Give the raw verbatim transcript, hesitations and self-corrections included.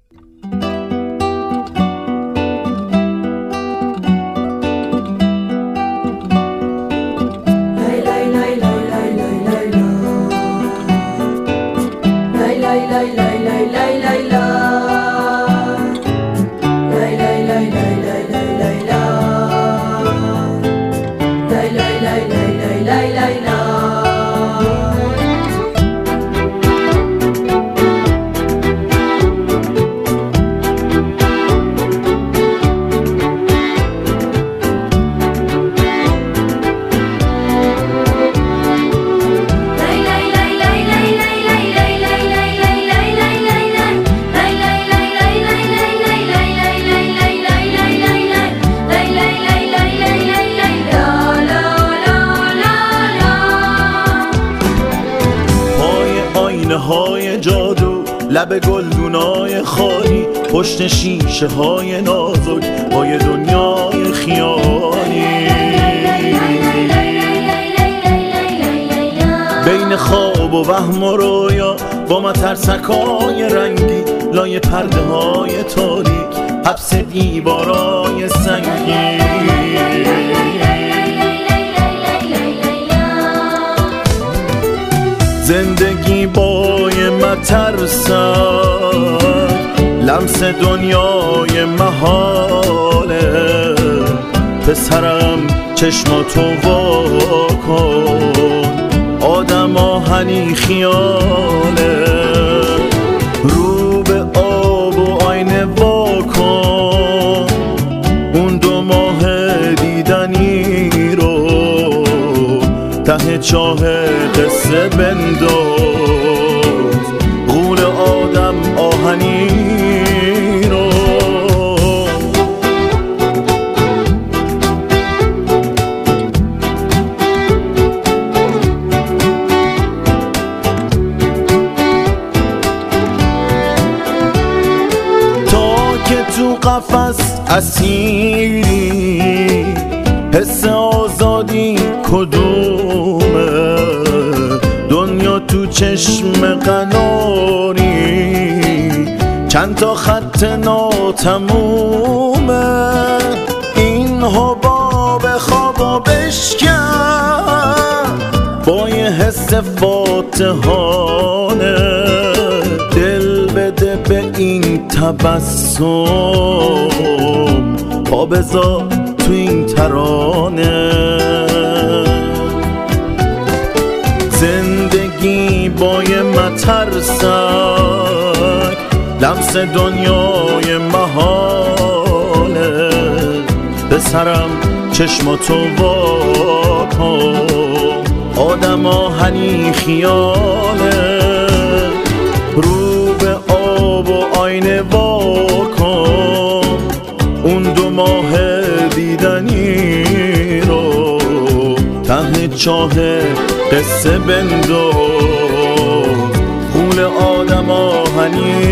لب گلدونای خالی، پشت شیشه های نازک پای دنیای خیالی، بین خواب و وهم و رویا با مترسکای رنگی، لای پرده های تاریک حبس دیوارای سنگی. زندگی بای مترسک، لمس دنیای محاله، پسرم چشماتو وا کن، آدم آهنی خیاله، رو به آب و آینه وا کن، اون دو ماه دیدنی رو ته چاه قصه بنداز، غول آدم آهنی رو. تا که تو قفس اسیری، حس آزادی کدومه؟ دنیا تو چشم قناری، چند تا خط ناتمومه، این حباب خوابا بشکن با یه حس فاتحانه، دل بده به این تبسم، پا بذار تو این ترانه. زندگی با یه مترسک، لمس دنیای محاله، پسرم چشماتو وا کن، آدم آهنی خیاله، رو به آب و آینه وا کن، اون دو ماه دیدنی رو ته چاه قصه بنداز، غول آدم آهنی